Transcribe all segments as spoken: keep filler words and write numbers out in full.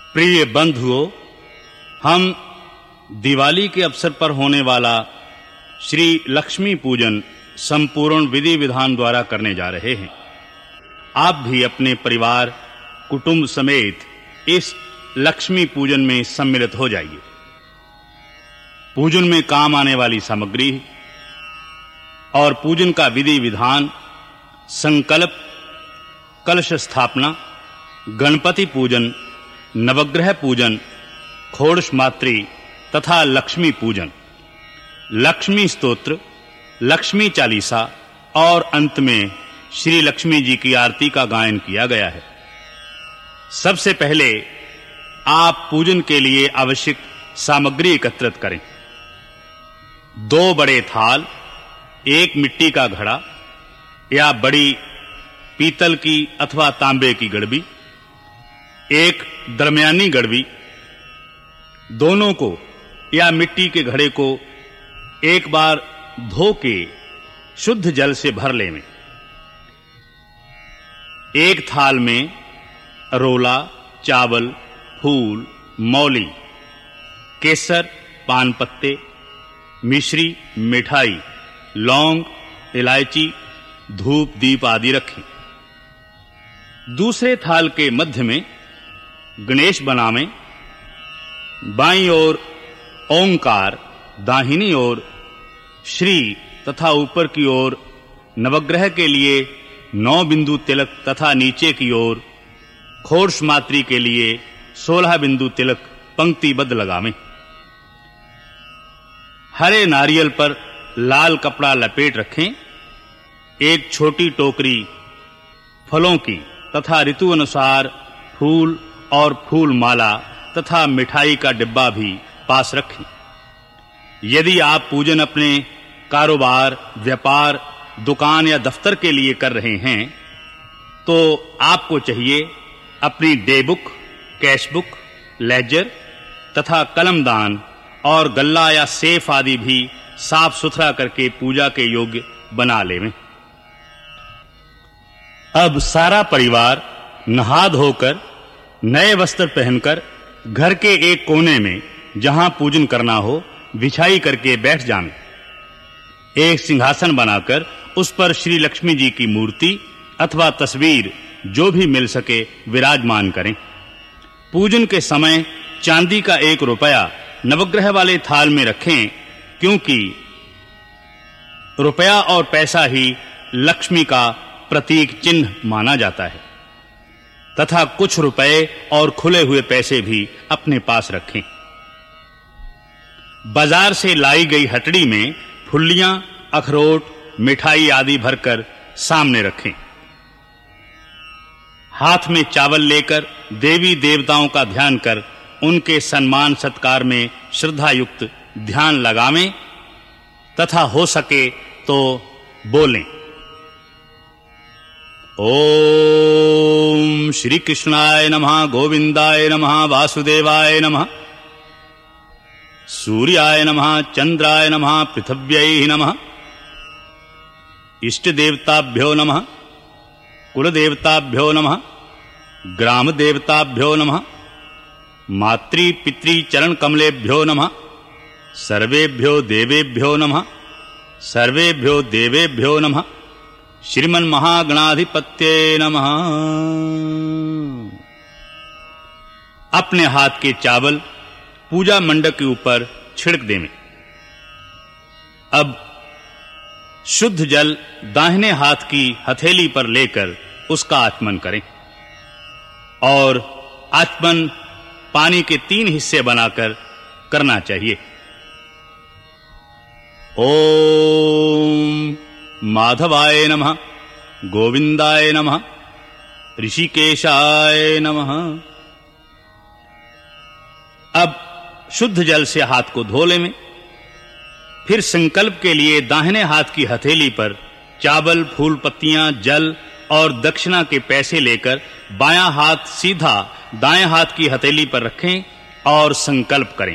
प्रिय बंधुओं, हम दिवाली के अवसर पर होने वाला श्री लक्ष्मी पूजन संपूर्ण विधि विधान द्वारा करने जा रहे हैं। आप भी अपने परिवार कुटुंब समेत इस लक्ष्मी पूजन में सम्मिलित हो जाइए। पूजन में काम आने वाली सामग्री और पूजन का विधि विधान, संकल्प, कलश स्थापना, गणपति पूजन, नवग्रह पूजन, खोड़स मात्री तथा लक्ष्मी पूजन, लक्ष्मी स्तोत्र, लक्ष्मी चालीसा और अंत में श्री लक्ष्मी जी की आरती का गायन किया गया है। सबसे पहले आप पूजन के लिए आवश्यक सामग्री एकत्रित करें। दो बड़े थाल, एक मिट्टी का घड़ा या बड़ी पीतल की अथवा तांबे की गड़बी, एक दरमियानी गड़बी, दोनों को या मिट्टी के घड़े को एक बार धो के शुद्ध जल से भर लें। एक थाल में रोला, चावल, फूल, मौली, केसर, पान पत्ते, मिश्री, मिठाई, लौंग, इलायची, धूप, दीप आदि रखें। दूसरे थाल के मध्य में गणेश बनावें। बाईं ओर ओंकार, दाहिनी ओर श्री तथा ऊपर की ओर नवग्रह के लिए नौ बिंदु तिलक तथा नीचे की ओर खोड़स मात्री के लिए सोलह बिंदु तिलक पंक्तिबद्ध लगावें। हरे नारियल पर लाल कपड़ा लपेट रखें। एक छोटी टोकरी फलों की तथा ऋतु अनुसार फूल और फूल माला तथा मिठाई का डिब्बा भी पास रखें। यदि आप पूजन अपने कारोबार, व्यापार, दुकान या दफ्तर के लिए कर रहे हैं तो आपको चाहिए अपनी day book, cash book, ledger तथा कलमदान और गल्ला या सेफ आदि भी साफ सुथरा करके पूजा के योग्य बना लें। अब सारा परिवार नहा धोकर नए वस्त्र पहनकर घर के एक कोने में जहां पूजन करना हो बिछाई करके बैठ जाएं। एक सिंहासन बनाकर उस पर श्री लक्ष्मी जी की मूर्ति अथवा तस्वीर जो भी मिल सके विराजमान करें। पूजन के समय चांदी का एक रुपया नवग्रह वाले थाल में रखें, क्योंकि रुपया और पैसा ही लक्ष्मी का प्रतीक चिन्ह माना जाता है, तथा कुछ रुपए और खुले हुए पैसे भी अपने पास रखें। बाजार से लाई गई हटड़ी में फुल्लियां, अखरोट, मिठाई आदि भरकर सामने रखें। हाथ में चावल लेकर देवी देवताओं का ध्यान कर उनके सम्मान सत्कार में श्रद्धा युक्त ध्यान लगावें तथा हो सके तो बोलें, ओम श्री कृष्णाय नमः, गोविंदाय नमः, वासुदेवाय नमः, सूर्याय नमः, चंद्राय नमः, पृथिव्यै नमः, इष्ट देवताभ्यो नमः, कुल देवताभ्यो नमः, ग्राम देवताभ्यो नमः, मातृ पितृ चरण कमलेभ्यो नमः, सर्वेभ्यो देवेभ्यो नमः, सर्वेभ्यो देवेभ्यो नमः, श्रीमन महागणाधिपत्ये नमः। अपने हाथ के चावल पूजा मंडप के ऊपर छिड़क दें। अब शुद्ध जल दाहिने हाथ की हथेली पर लेकर उसका आचमन करें और आचमन पानी के तीन हिस्से बनाकर करना चाहिए। ओम माधवाय नमः, गोविंदाय नमः, ऋषिकेशाय नमः। अब शुद्ध जल से हाथ को धो लें। फिर संकल्प के लिए दाहिने हाथ की हथेली पर चावल, फूल पत्तियां, जल और दक्षिणा के पैसे लेकर बायां हाथ सीधा दाएं हाथ की हथेली पर रखें और संकल्प करें।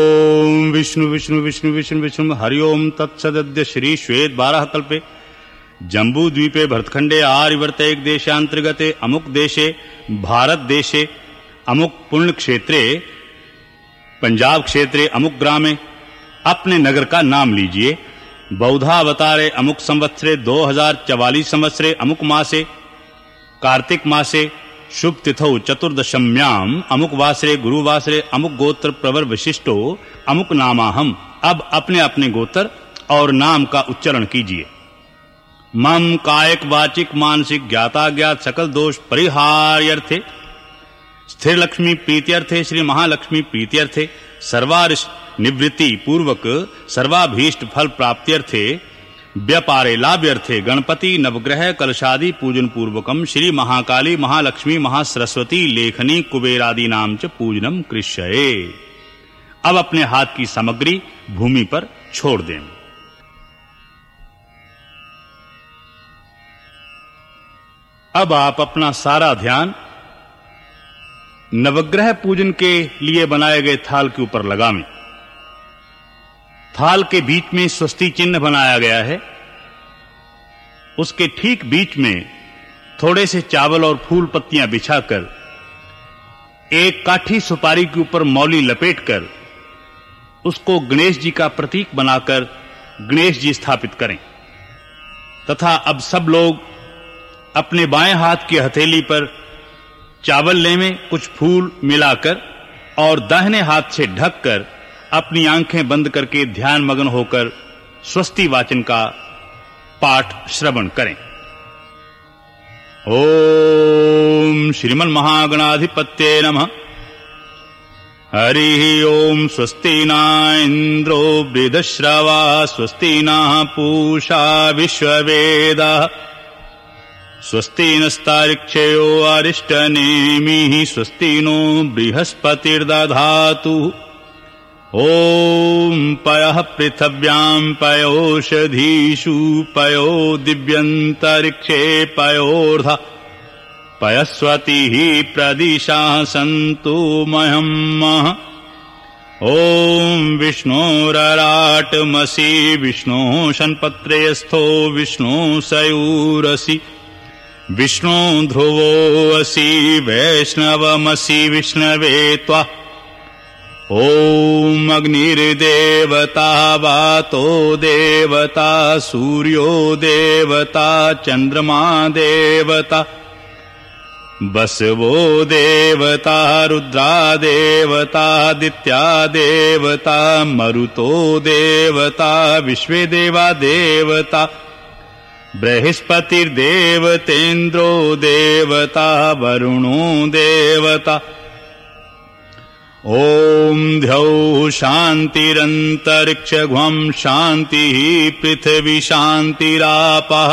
ओम विष्णु विष्णु विष्णु विष्णु विष्णु हरि ओम तत्सदद्य श्री श्वेत बारह कल्पे जम्बू द्वीपे भरतखंडे आर्यवर्तैक देशांतर्गते अमुक देशे भारत देशे अमुक पुण्य क्षेत्रे पंजाब क्षेत्रे अमुक ग्रामे अपने नगर का नाम लीजिए। बौद्धावतारे अमुक संवत्सरे दो हजार चवालीस संवत्सरे अमुक मासे कार्तिक मासे शुभ तिथौ चतुर्दशम्याम अमुक वासरे गुरुवासरे अमुक गोत्र प्रवर विशिष्टो अमुक नामाहम। अब अपने अपने गोत्र और नाम का उच्चारण कीजिए। मम कायिक वाचिक मानसिक ज्ञाता ज्ञात सकल दोष परिहार्यर्थे स्थिर लक्ष्मी प्रीत्यर्थे श्री महालक्ष्मी प्रीत्यर्थे सर्वारिष्ट निवृत्ति पूर्वक सर्वाभीष्ट फल प्राप्त्यर्थे व्यापारे लाभ्यर्थे गणपति नवग्रह कलशादि पूजन पूर्वकम श्री महाकाली महालक्ष्मी महासरस्वती लेखनी कुबेरादि नाम च पूजनम कृष्यये। अब अपने हाथ की सामग्री भूमि पर छोड़ दें। अब आप अपना सारा ध्यान नवग्रह पूजन के लिए बनाए गए थाल के ऊपर लगावें। थाल के बीच में स्वस्ति चिन्ह बनाया गया है। उसके ठीक बीच में थोड़े से चावल और फूल पत्तियां बिछाकर एक काठी सुपारी के ऊपर मौली लपेटकर उसको गणेश जी का प्रतीक बनाकर गणेश जी स्थापित करें तथा अब सब लोग अपने बाएं हाथ की हथेली पर चावल लेवें, कुछ फूल मिलाकर और दाहिने हाथ से ढककर अपनी आंखें बंद करके ध्यान मग्न होकर स्वस्ति वाचन का पाठ श्रवण करें। ओम श्रीमन् महागणाधिपत्ये नमः। हरि ओम स्वस्ति न इंद्रो वृद्धश्रवा स्वस्ति न पूषा विश्ववेदाः स्वस्ति नस्तार्क्ष्यो अरिष्टनेमिः स्वस्ति नो बृहस्पतिर्दधातु। ओम पयः पृथिव्यां पयोषधीषु पयो दिव्यन्तरिक्षे पयोर्ध पयस्वतिः प्रदिशा सन्तु मह्यम्। ओम विष्णोरराटमसि विष्णोः शनपत्रेस्थो विष्णु सयूरसि विष्णु ध्रुवोऽसि वैष्णवमसि विष्णवे त्वा। ओम अग्निर्देवता वातो देवता सूर्यो देवता चंद्रमा देवता वसवो देवता रुद्रा देवता दित्या देवता मरुतो देवता विश्वे देवा देवता बृहस्पतिर्देवतेन्द्रो देवता वरुणो देवता। ओम द्यौः शान्तिरन्तरिक्षघ्वं शान्तिः पृथिवी शान्तिरापः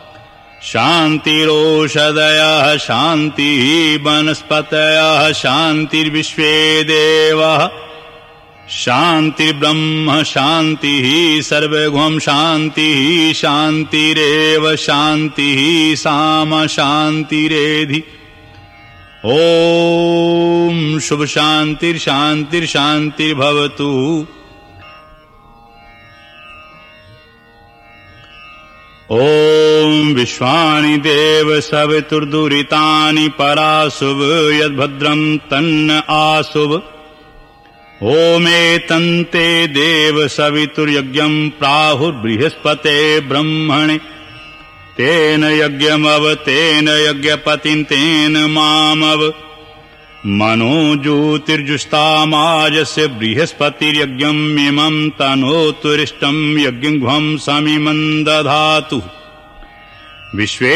शान्तिरोषधयः शान्तिः वनस्पतयः शान्तिर्विश्वे देवाः शान्तिर्ब्रह्म शान्तिः सर्वघ्वं शान्तिः शान्तिरेव शान्तिः साम शान्तिरेधि। ओम शुभ शांतिर शांतिर शांतिर्भवतु। ओम विश्वानि देव सवितुर्दुरितानि पराशुभ यद्भद्रं तन्न आशुभ। ओमेतन्ते देव सवितुर्यज्ञं प्राहुर्बृहस्पते ब्रह्मणे तेन यज्ञमव तेन यज्ञपतिं तेन मामव मनो ज्योतिर्जुष्टामाजस्य बृहस्पतिर्यज्ञं इमं तनोतुरिष्टं यज्ञघ्वं समिमं दधातु। विश्वे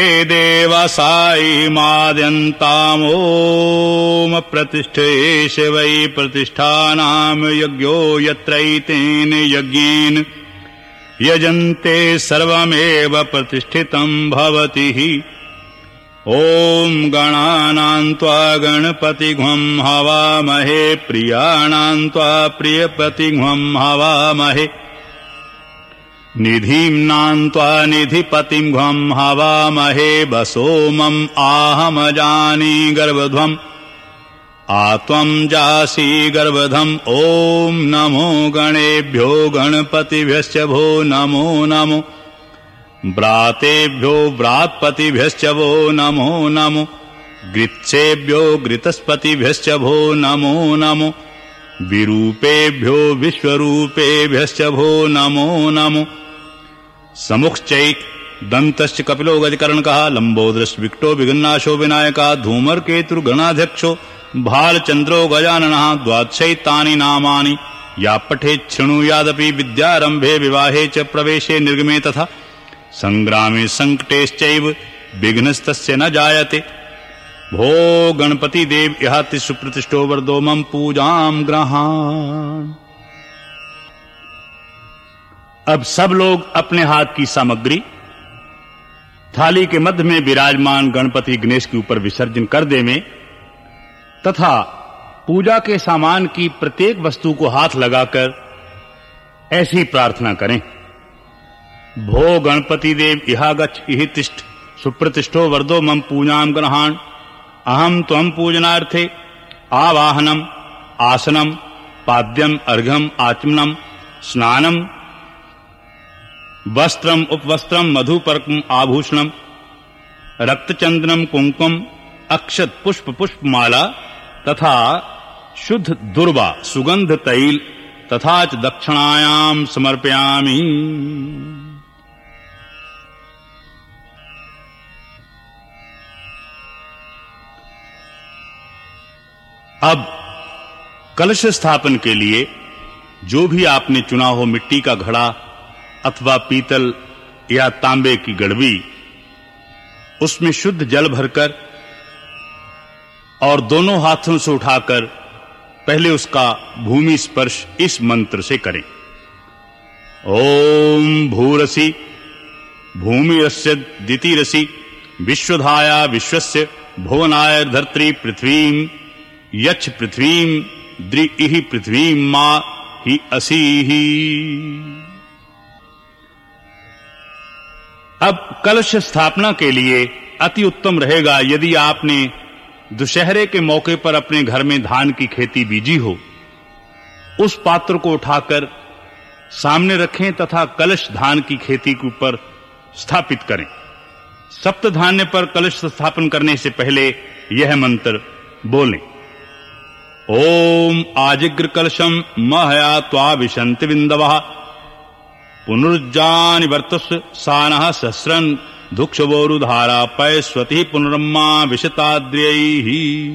देवासायमाद्यन्तामोम प्रतिष्ठेश वै प्रतिष्ठानां यज्ञो यत्रैतेन यज्ञेन यजन्ते सर्वमेव प्रतिष्ठितं भवति। ओम गणानां त्वा गणपतिघ्वं हवामहे प्रियाणां त्वा प्रियपतिघ्वं हवामहे निधीम्नां त्वा निधिपतिघ्वं हवामहे वसोमं आहमजानि गर्भध्वम् आत्वं जासि गर्भधम्। ओम नमो गणेभ्यो गणपतिभ्यश्च भो नमो नमो व्रातेभ्यो व्रात्पतिभ्यश्च वो नमो नमो गृत्सेभ्यो घृतस्पतिभ्यश्च भो नमो नमो विरूपेभ्यो विश्वरूपेभ्यश्च भो नमो नमो समुखश्चैक दन्तश्च कपिलो गजकर्णकः लंबोदरश्च विकटो विघ्नाशो विनायकः धूमर्केतुर्गणाध्यक्षो भालचंद्रो गजाननः द्वादशैतानि नामानि या पठेत् शृणुयादपि विद्यारंभे विवाहे च प्रवेशे निर्गमे तथा संग्रामे संकटेश्चैव विघ्नस्तस्य न जायते भो गणपति देव यह सुप्रतिष्ठो वरदो मम पूजाम ग्रहाण। अब सब लोग अपने हाथ की सामग्री थाली के मध्य में विराजमान गणपति गणेश के ऊपर विसर्जन कर देवें तथा पूजा के सामान की प्रत्येक वस्तु को हाथ लगाकर ऐसी प्रार्थना करें। भो गणपति देव इहा गच्छ इहि तिष्ठ सुप्रतिष्ठो वरदो मम पूजाम ग्रहाण। अहम त्वं पूजनार्थे आवाहनम आसनम पाद्यम अर्घ्यम आचमनम स्नानम वस्त्रम उपवस्त्रम मधुपर्कम आभूषणम रक्तचंदनम कुंकुम अक्षत पुष्प पुष्पमाला तथा शुद्ध दुर्वा सुगंध तैल तथा च दक्षिणायाम समर्पयामि। अब कलश स्थापन के लिए जो भी आपने चुना हो मिट्टी का घड़ा अथवा पीतल या तांबे की गड़वी उसमें शुद्ध जल भरकर और दोनों हाथों से उठाकर पहले उसका भूमि स्पर्श इस मंत्र से करें। ओम भूरसि भूमिरस्य दितिरसि विश्वधाया विश्वस्य भुवनाय धर्त्री पृथ्वीं यच्छ पृथ्वीं द्रिहि पृथ्वीं मा हि असीहि। अब कलश स्थापना के लिए अति उत्तम रहेगा यदि आपने दुशहरे के मौके पर अपने घर में धान की खेती बीजी हो, उस पात्र को उठाकर सामने रखें तथा कलश धान की खेती के ऊपर स्थापित करें। सप्त धान्य पर कलश स्थापन करने से पहले यह मंत्र बोलें। ओम आजिग्र कलशम महया त्वा विशन्ति बिंदवः पुनरुज्जानि वर्तस सानः सहस्रन् दुक्षवोरुधारा पैस्वति पुनरम्मा विशताद्र्यैः।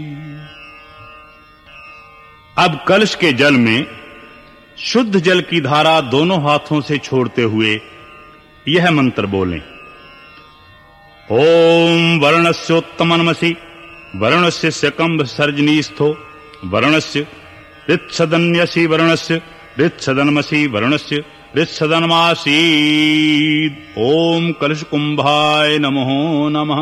अब कलश के जल में शुद्ध जल की धारा दोनों हाथों से छोड़ते हुए यह मंत्र बोलें। ओम वर्णस्योत्तमनमसि वर्णस्य सकंभ सर्जनीस्थो वर्णस्य ऋत्सदन्यसि वर्णस्य ऋत्सदनमसि वर्णस्य ऋत्सदनमासीद। ओम कलश कुंभाय नमो नमः।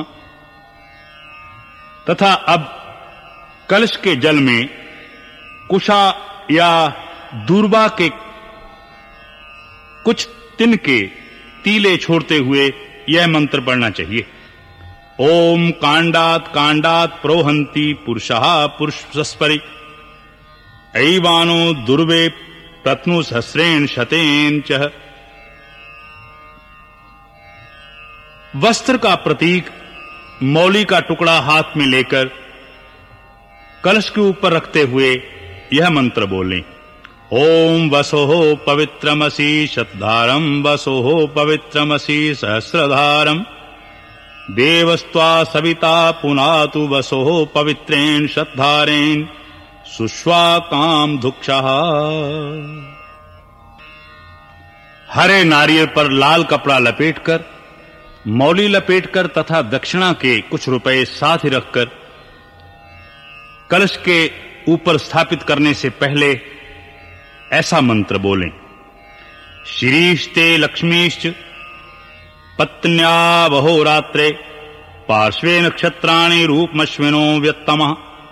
तथा अब कलश के जल में कुशा या दूर्वा के कुछ तिनके तीले छोड़ते हुए यह मंत्र पढ़ना चाहिए। ओम कांडात कांडात प्रोहंति पुरुषः पुरुषस्परि ऐवानो दुर्वे प्रत्नु सहस्रेण शतेन च। वस्त्र का प्रतीक मौली का टुकड़ा हाथ में लेकर कलश के ऊपर रखते हुए यह मंत्र बोलें। ओम वसोः पवित्रमसि शतधारं वसोः पवित्रमसि सहस्रधारं देवस्त्वा सविता पुनातु वसोः पवित्रेण शतधारेण सुष्वाकाम दुक्षः। हरे नारियल पर लाल कपड़ा लपेटकर मौली लपेटकर तथा दक्षिणा के कुछ रुपए साथ ही रखकर कलश के ऊपर स्थापित करने से पहले ऐसा मंत्र बोलें। श्रीस्ते लक्ष्मीश्च पत्न्या वहोरात्रे पार्श्वे नक्षत्राणि रूपमश्विनो व्यत्तमः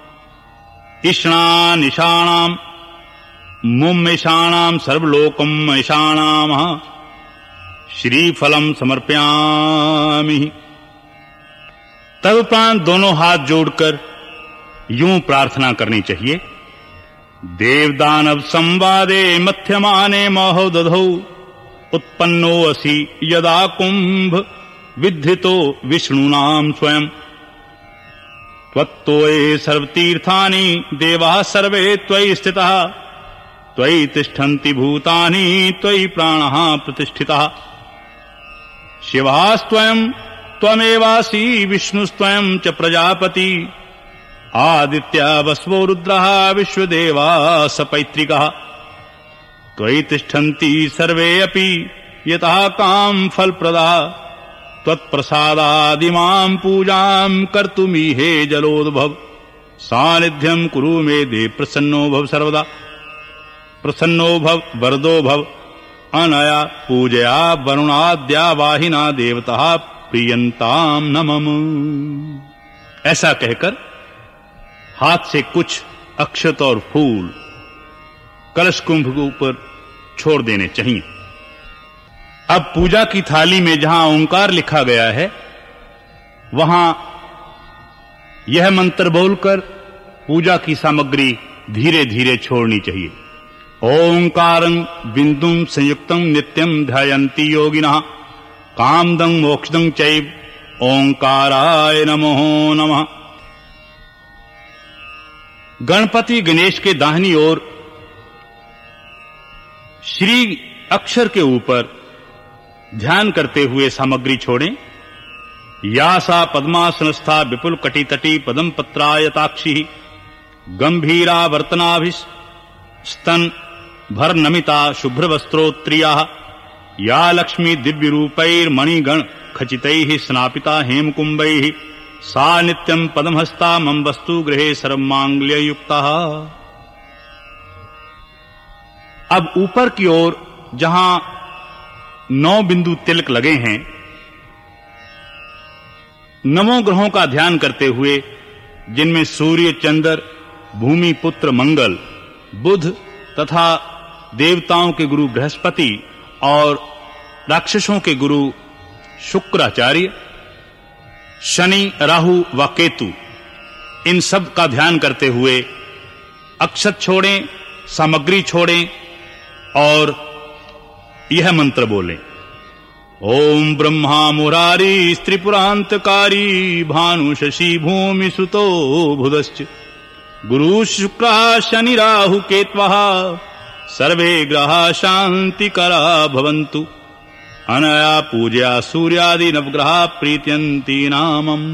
ईशान ईशानाम मुम ईशानाम सर्वलोकम ईशानामः श्रीफलम समर्पयामि। तदुपरांत दोनों हाथ जोड़कर यूं प्रार्थना करनी चाहिए। देवदानव संवादे मध्यमाने महोदधौ उत्पन्नो असि यदा कुंभ विद्धितो विष्णुनाम स्वयं त्वत्तोये सर्वतीर्थानि देवाः सर्वे त्वयि स्थिताः त्वयि तिष्ठन्ति भूतानि त्वयि प्राणः प्रतिष्ठितः शिवास्त्वयं त्वमेवासि विष्णुस्त्वयं च प्रजापति आदित्या वसवो रुद्रः विश्वदेवाः सपैत्रिकः त्वयि तिष्ठन्ति सर्वे अपि यतः काम फलप्रदाः त्वत्प्रसादादिमां पूजां कर्तुमीहे जलोद्भव सानिध्यं कुरु मे देव प्रसन्नो भव सर्वदा प्रसन्नो भव वरदो भव अनया पूजया वरुणाद्या वाहिना देवता प्रियंताम नमः। ऐसा कहकर हाथ से कुछ अक्षत और फूल कलश कुंभ के ऊपर छोड़ देने चाहिए। अब पूजा की थाली में जहां ओंकार लिखा गया है वहां यह मंत्र बोलकर पूजा की सामग्री धीरे धीरे छोड़नी चाहिए। ओंकारं बिंदुं संयुक्तं नित्यं ध्यायन्ति योगिनः कामदं मोक्षदं चैव ओंकाराय नमो नमः। गणपति गणेश के दाहिनी ओर श्री अक्षर के ऊपर ध्यान करते हुए सामग्री छोड़ें। या सा पद्मासनस्था विपुल कटितटी पदम पत्रायताक्षी गंभीरा वर्तनाभिस्तन भर नमिता शुभ्र वस्त्रोत्रिया या लक्ष्मी दिव्य रूपैर्मणिगण खचितैः स्नापिता हेमकुंभैः सा नित्यं पदमहस्ता मम वस्तु गृहे सर्वमांगल्ययुक्ता। अब ऊपर की ओर जहां नौ बिंदु तिलक लगे हैं नवों ग्रहों का ध्यान करते हुए जिनमें सूर्य चंद्र भूमि पुत्र मंगल बुध तथा देवताओं के गुरु बृहस्पति और राक्षसों के गुरु शुक्राचार्य शनि राहु व केतु इन सब का ध्यान करते हुए अक्षत छोड़ें सामग्री छोड़ें और यह मंत्र बोलें। ओम ब्रह्मा मुरारी त्रिपुरांतकारी भानु शशि भूमि सुतो बुधश्च गुरु शुक्र शनि राहु केत्वः सर्वे ग्रहा शांतिकरा भवन्तु अनया पूजया सूर्यादि नवग्रहा प्रीत्यन्ति नामम्।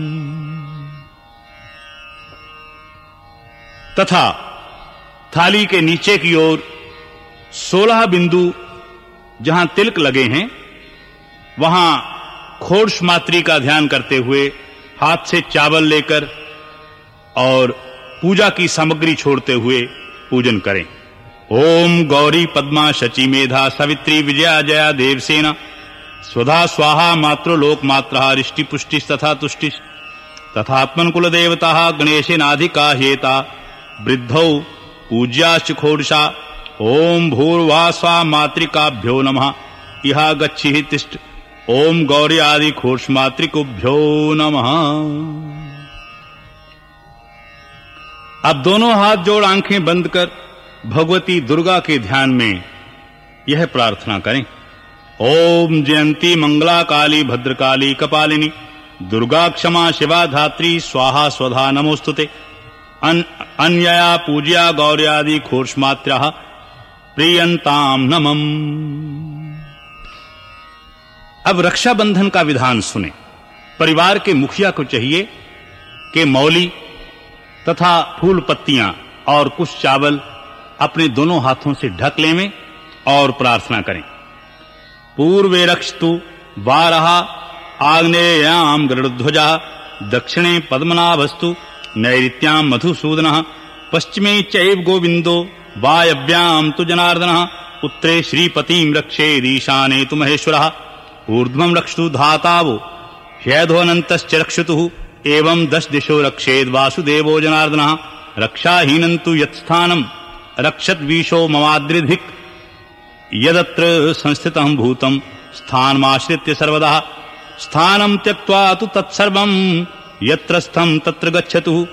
तथा थाली के नीचे की ओर सोलह बिंदु जहां तिलक लगे हैं वहां खोर्ष मात्री का ध्यान करते हुए हाथ से चावल लेकर और पूजा की सामग्री छोड़ते हुए पूजन करें। ओम गौरी पद्मा शची मेधा सवित्री विजया जया देवसेना स्वधा स्वाहा मातृलोक मात्रः रिष्टि पुष्टि तथा तुष्टि तथात्मन कुल देवता गणेशेनाधिका हेता वृद्धौ पूज्याश्च खोड़शा। ओम भूर्वा स्वा मातृकाभ्यो नमः इहा गच्छि तिष्ठ ओम गौरी आदि खोर्ष मातृकुभ्यो नमः। अब दोनों हाथ जोड़ आंखें बंद कर भगवती दुर्गा के ध्यान में यह प्रार्थना करें। ओम जयंती मंगला काली भद्रकाली कपालिनी दुर्गा क्षमा शिवा धात्री स्वाहा स्वधा नमोस्तुते अन अन्यया पूज्या गौर्यादि खोर्ष्मात्र्याः प्रियंताम नमम्। अब रक्षाबंधन का विधान सुने। परिवार के मुखिया को चाहिए कि मौली तथा फूल पत्तियां और कुछ चावल अपने दोनों हाथों से ढक लें और प्रार्थना करें। पूर्वे रक्षतु वारः आग्नेयां गरुड़ध्वजा दक्षिणे पद्मनाभस्तु नैऋत्यां मधुसूदनः पश्चिमे चैव गोविंदो वायव्यां तु जनार्दनः उत्तरे श्रीपतिं रक्षेदीशाने तु महेश्वरः ऊर्ध्वं रक्षतु धातावो ह्यधोऽनन्तश्च रक्षतुः एवं दश दिशो रक्षेद वासुदेवो जनार्दनः रक्षाहीनं तु यत्स्थानं रक्षद्वीशो ममाद्रिधिक् यदत्र संस्थितं भूतं स्थानमाश्रित्य सर्वदा स्थानं त्यक्त्वा तु तत्सर्वं यत्र स्थं तत्र गच्छतु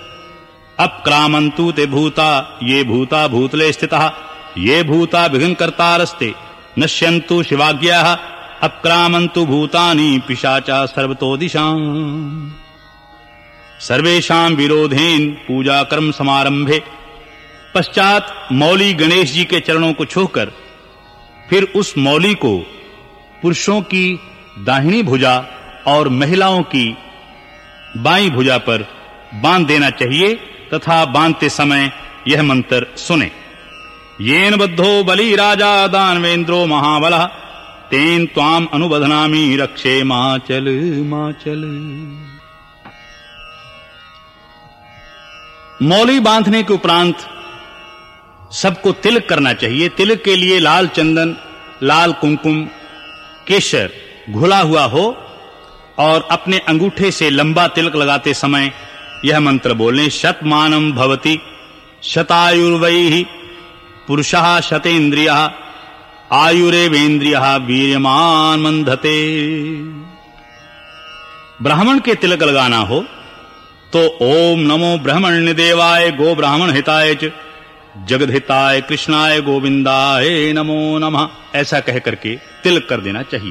अपक्रामन्तु ते भूता ये भूता भूतले स्थितः ये भूता विघ्नकर्तारस्ते नश्यन्तु शिवाज्ञाः अक्रामन्तु भूतानि पिशाचा सर्वतो दिशां सर्वेषां विरोधेन पूजा कर्म समारंभे। पश्चात मौली गणेश जी के चरणों को छूकर फिर उस मौली को पुरुषों की दाहिनी भुजा और महिलाओं की बाईं भुजा पर बांध देना चाहिए तथा बांधते समय यह मंत्र सुने। येन बद्धो बलि राजा दानवेंद्रो महाबलः तेन त्वाम अनुबधनामि रक्षे माचल माचल। मौली बांधने के उपरांत सबको तिलक करना चाहिए। तिलक के लिए लाल चंदन, लाल कुमकुम, केसर घुला हुआ हो और अपने अंगूठे से लंबा तिलक लगाते समय यह मंत्र बोलें। शतमानं भवति शतायुर्वैः पुरुषः शतेन्द्रियः आयुरेवेन्द्रियः वीर्यमान् मंधते। ब्राह्मण के तिलक लगाना हो तो ओम नमो ब्रह्मण्य देवाय गो ब्राह्मण हिताय च जगद्हिताय कृष्णाय गोविंदाय नमो नमः ऐसा कह करके तिलक कर देना चाहिए।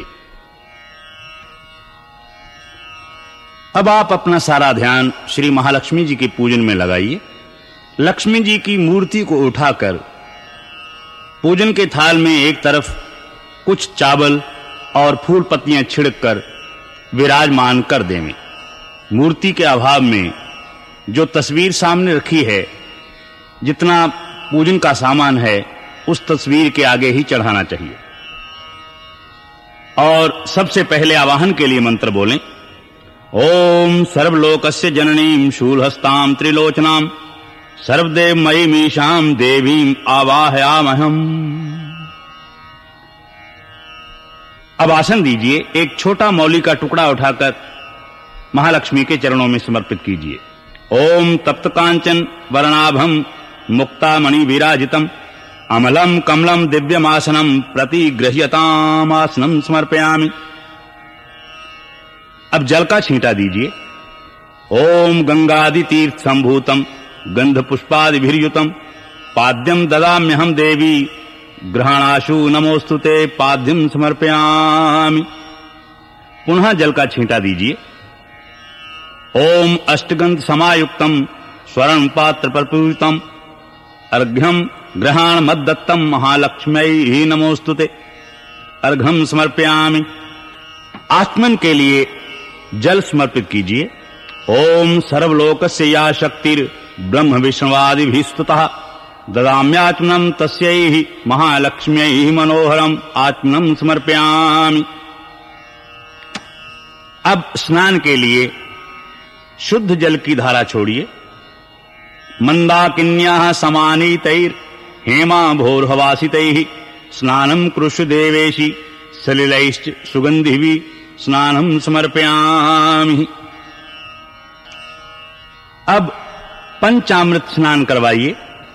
अब आप अपना सारा ध्यान श्री महालक्ष्मी जी के पूजन में लगाइए। लक्ष्मी जी की मूर्ति को उठाकर पूजन के थाल में एक तरफ कुछ चावल और फूल पत्तियां छिड़ककर विराजमान कर देवें। मूर्ति के अभाव में जो तस्वीर सामने रखी है, जितना पूजन का सामान है उस तस्वीर के आगे ही चढ़ाना चाहिए। और सबसे पहले आवाहन के लिए मंत्र बोलें। ओम सर्वलोकस्य जननीं शूलहस्तां त्रिलोचनां सर्वदेवमयीमीशां देवीं आवाहयामहम्। अब आसन दीजिए। एक छोटा मौली का टुकड़ा उठाकर महालक्ष्मी के चरणों में समर्पित कीजिए। ओम तप्त कांचन वर्णाभम मुक्तामणि विराजितम अमलम कमलम दिव्यमासनम प्रतिगृह्यताम आसनम समर्पयामि। अब जल का छींटा दीजिए। ओम गंगादि तीर्थ संभूतम गंध पुष्पादिभिर्युतम पाद्यम ददाम्यहम देवी ग्रहणाशु नमोस्तुते पाद्यम समर्पयामि। पुनः जल का छींटा दीजिए। ओम अष्टगंध समायुक्तम स्वर्ण पात्र प्रपूरितम अर्घ्यम ग्रहण मद्दत्तम महालक्ष्म्यै नमोस्तुते अर्घ्यम समर्पयामि। आत्मन के लिए जल समर्पित कीजिए। ओम सर्वलोकस्य या शक्तिर ब्रह्म विष्णुवादिभिः स्तुतः ददाम्यात्मनं तस्यै महालक्ष्म्यै मनोहरम आत्मनं समर्पयामि। अब स्नान के लिए शुद्ध जल की धारा छोड़िए। मंदाकिन्याः समानीतैर् हेमाभोर्हवासितैः स्नानं कुरुष्व देवेशि सलिलैश्च सुगन्धिभिः स्नानं समर्पयामि। अब पंचामृत स्नान करवाइए।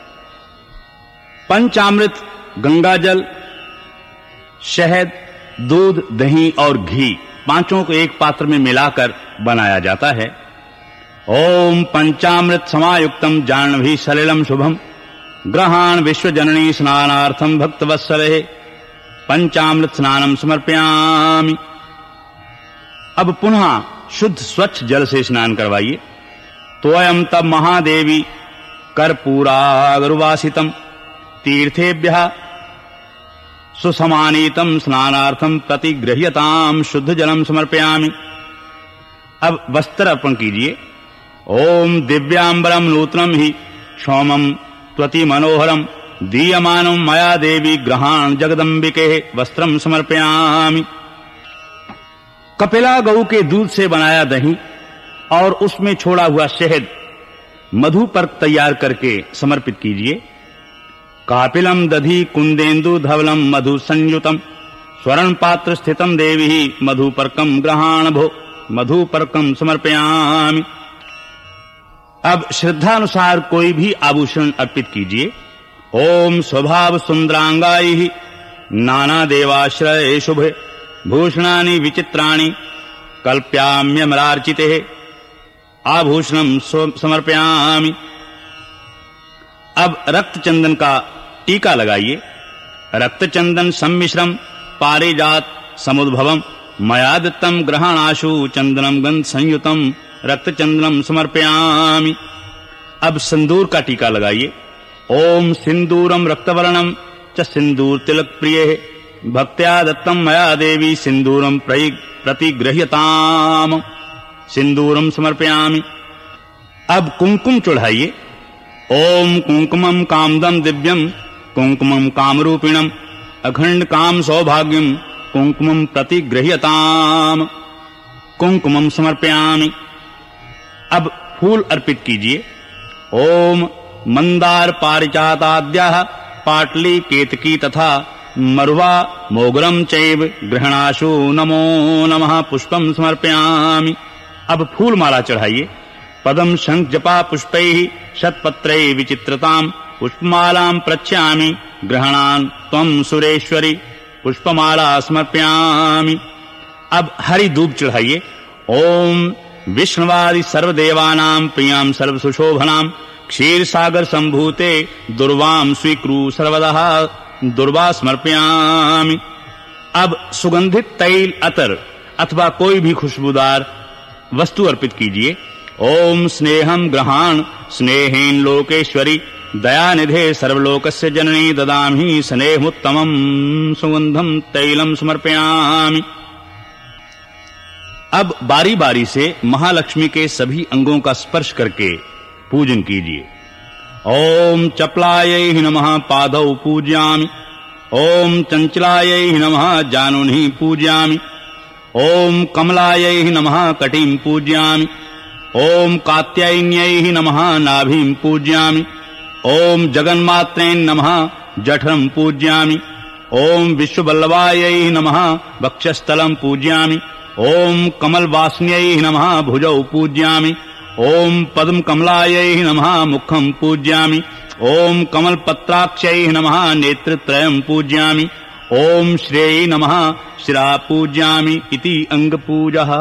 पंचामृत गंगाजल, शहद, दूध, दही और घी पांचों को एक पात्र में मिलाकर बनाया जाता है। ओम पंचामृत समायुक्तम जाह्नवी सलिलम शुभम ग्रहाण विश्वजननी स्नानार्थम भक्तवत्सले पंचामृत स्नानम समर्पयामि। अब पुनः शुद्ध स्वच्छ जल से स्नान करवाइए। तोयम तब महादेवी कर्पूरागरुवासितम तीर्थेभ्यः सुसमानीतम स्नानार्थम प्रतिगृह्यताम शुद्ध जलम समर्पयामि। अब वस्त्र अर्पण कीजिए। ओम दिव्यांबरम नूतनम ही क्षौमम त्वति मनोहरम दीयमानं मया देवी ग्रहाण जगदम्बिके वस्त्रम समर्पयामि। कपिला गऊ के दूध से बनाया दही और उसमें छोड़ा हुआ शहद मधु पर्क तैयार करके समर्पित कीजिए। कापिलम दधि कुंदेन्दु धवलम मधु संयुतम स्वर्ण पात्र स्थितम देवी मधु पर्कम ग्रहाण भो मधु पर्कम समर्पयामि। अब श्रद्धानुसार कोई भी आभूषण अर्पित कीजिए। ओम स्वभाव सुंदरांगाई नाना देवाश्रय शुभे भूषणानि विचित्राणि कल्प्याम्यमरार्चिते आभूषणम समर्पयामि। अब रक्त चंदन का टीका लगाइए। रक्तचंदन सम्मिश्रम पारिजात समुद्भवम मया दत्तम ग्रहणाशु चंदनम गंध संयुतम रक्तचंदनम समर्पयामि। अब सिंदूर का टीका लगाइए। ओम सिंदूरम रक्तवर्णम च सिंदूर तिलक प्रिय भक्त्या दत्तम मया देवी सिंदूरम प्रतिगृह्यताम सिंदूरम समर्पयामि। अब कुंकुम चढ़ाइए। ओम कुंकुमम कामदम दिव्यम कुंकुमम कामरूपिणम अखंड काम सौभाग्यम कुंकुमम प्रतिगृह्यताम कुंकुमम समर्पयामि। अब फूल अर्पित कीजिए। ओम मंदार पारिजाताद्याः पाटली केतकी तथा मरुवा मोगरम चैव गृहणाशु नमो नमः पुष्पम समर्पयामि। अब फूल माला चढ़ाइए। पदम शंख जपा पुष्पैः शतपत्रैः विचित्रतां पुष्पमालां प्रच्छामि गृहणान त्वं सुरेश्वरी पुष्पमाला समर्पयामि। अब हरि धूप चढ़ाइए। ओम विष्णुवादि सर्वदेवानां प्रियां सर्वसुशोभनां क्षीर सागर संभूते दुर्वाम स्वीकुरु सर्वदः दुर्वा समर्पयामि। अब सुगंधित तैल अतर अथवा कोई भी खुशबूदार वस्तु अर्पित कीजिए। ओम स्नेहम ग्रहाण स्नेहेन लोकेश्वरी दयानिधे सर्वलोकस्य जननी ददामि स्नेहमुत्तमं सुगंधम तैलम समर्पयामि। अब बारी बारी से महालक्ष्मी के सभी अंगों का स्पर्श करके पूजन कीजिए। ओम चपलायै नमः पादौ पूजयामि। ओम चंचलायै नमः जानुनि पूजयामि। ओम कमलायै नमः कटिं पूजयामि। ओम कात्यायन्यै नमः नाभिं पूजयामि। ओम जगन्मात्रे नमः जठरं पूजयामि। ओम विश्ववल्लभायै नमः वक्षस्थलं पूजयामि। ओम कमलवासिन्यै नमः भुजौ पूजयामि। ओम पद्मकमलायै नमः मुखं पूजयामि। ओम कमलपत्राक्षयै नमः नेत्रत्रयं पूजयामि। ओम श्रेयै नमः शिरा पूजयामि इति अंगपूजः।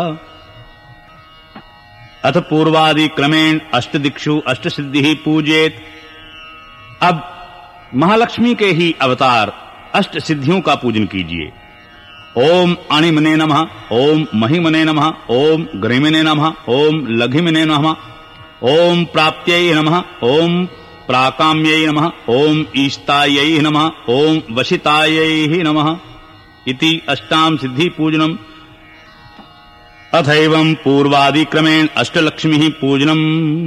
अथ पूर्वादि क्रमेण अष्टदिक्षु अष्टसिद्धिः पूजेत। अब महालक्ष्मी के ही अवतार अष्ट सिद्धियों का पूजन कीजिए। ओम अणिमने नमः। ओम महिमने नमः। ओम गरिमने नमः। ओम लघिमने नमः। ओम प्राप्त्यै नमः। ओम प्राकाम्यै नमः। ओम ईष्टायै नमः। ओम वशितायै नमः इति अष्टाम सिद्धि पूजनम। अथैवं पूर्वादि क्रमेण अष्टलक्ष्मी पूजनम।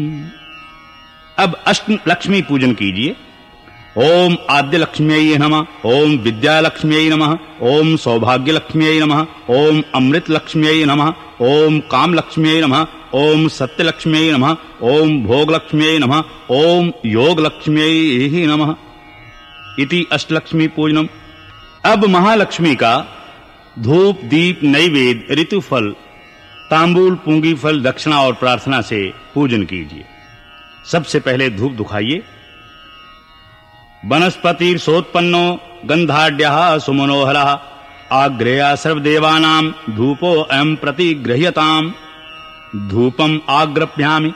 अब अष्ट लक्ष्मी पूजन कीजिए। ओम आद्य लक्ष्म्यै नमः। ओम विद्यालक्ष्म्यै नमः। ओम सौभाग्यलक्ष्म्यै नमः। ओम अमृत लक्ष्म्यै नमः। ओम कामलक्ष्म्यै नमः। ओम सत्यलक्ष्म्यै नमः। ओम भोगलक्ष्म्यै नमः। ओम योगलक्ष्म्यै नमः इति अष्टलक्ष्मी पूजनम। अब महालक्ष्मी का धूप दीप नैवेद्य ऋतुफल तांबूल पूंगी फल दक्षिणा और प्रार्थना से पूजन कीजिए। सबसे पहले धूप दुखाइए। वनस्पतिर्सोत्पन्नो गंधाढ्यः सुमनोहरः आग्रेया सर्वदेवानां धूपो अयं प्रतिगृह्यताम् धूपम आग्रप्यामि।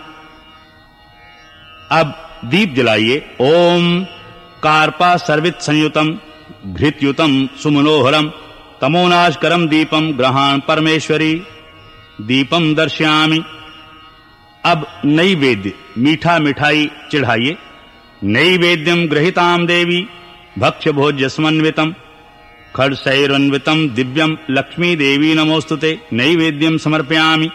अब दीप जलाइए। ओम कार्पा सर्वित संयुतम घृतयुतम सुमनोहरम तमोनाशकरम दीपम ग्रहाण परमेश्वरी दीपम दर्शयामि। अब नैवेद्य मीठा मिठाई चढ़ाइए। नैवेद्यम गृहीताम देवी भक्ष्य भोज्य समन्वितम खड्सैरन्वितम दिव्यम लक्ष्मी देवी नमोस्तुते नैवेद्यम समर्पयामि।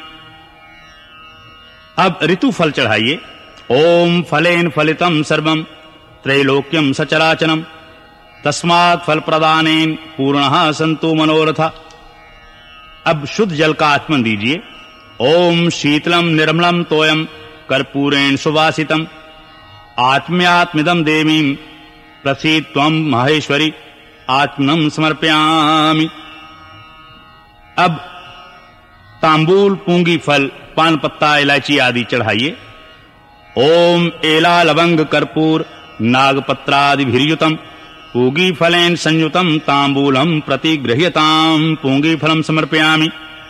अब ऋतु फल चढ़ाइए। ओम फलेन फलितम सर्वम त्रैलोक्यम सचराचरम तस्मात् फल प्रदानेन पूर्णः सन्तु मनोरथा। अब शुद्ध जल का आचमन दीजिए। ओम शीतलम निर्मलम तोयम कर्पूरेण सुवासितम आत्म्यात्मिदं देवीं प्रसीद त्वं माहेश्वरी आत्मनं समर्पयामि। अब तांबूल पूंगी फल पान पत्ता इलायची आदि चढ़ाइए। ओम एला लवंग कर्पूर नागपत्रादिभिर्युतम पूगी फलेन संयुतम तांबूलम प्रतिगृह्यताम पूंगी फलम समर्पयामि।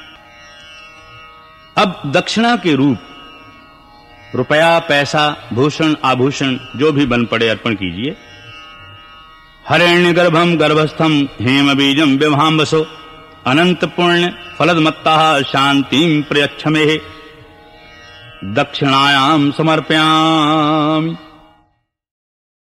अब दक्षिणा के रूप रुपया पैसा भूषण आभूषण जो भी बन पड़े अर्पण कीजिए। हरेण्यगर्भं गर्भस्थं हेमबीजं विभाम्बसो अनंत पुण्य फलदमत्तः शांतिं प्रयच्छ मे दक्षिणायां समर्पयामि।